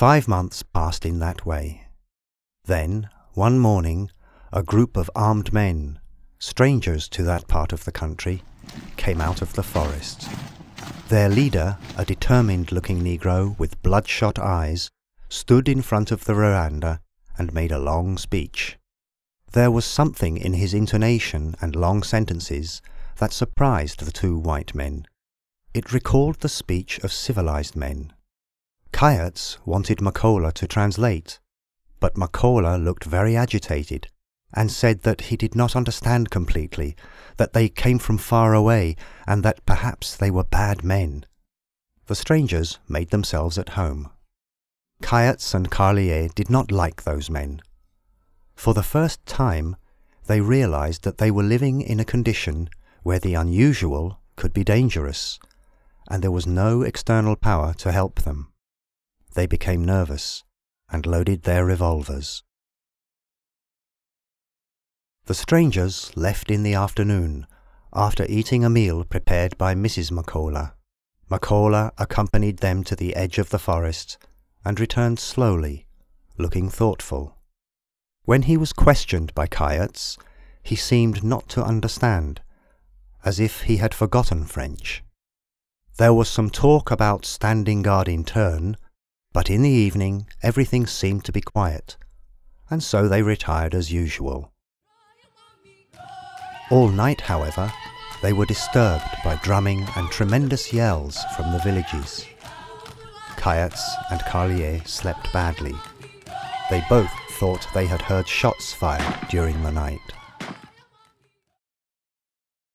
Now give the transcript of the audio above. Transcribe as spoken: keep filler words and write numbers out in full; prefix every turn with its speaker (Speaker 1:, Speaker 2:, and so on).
Speaker 1: Five months passed in that way. Then, one morning, a group of armed men, strangers to that part of the country, came out of the forest. Their leader, a determined-looking Negro with bloodshot eyes, stood in front of the veranda and made a long speech. There was something in his intonation and long sentences that surprised the two white men. It recalled the speech of civilized men. Kayerts wanted Makola to translate, but Makola looked very agitated and said that he did not understand completely, that they came from far away, and that perhaps they were bad men. The strangers made themselves at home. Kayerts and Carlier did not like those men. For the first time, they realized that they were living in a condition where the unusual could be dangerous, and there was no external power to help them. They became nervous and loaded their revolvers. The strangers left in the afternoon, after eating a meal prepared by Missus Makola. Makola accompanied them to the edge of the forest and returned slowly, looking thoughtful. When he was questioned by Kayerts, he seemed not to understand, as if he had forgotten French. There was some talk about standing guard in turn, but in the evening everything seemed to be quiet, and so they retired as usual. All night, however, they were disturbed by drumming and tremendous yells from the villages. Kayerts and Carlier slept badly. They both thought they had heard shots fired during the night.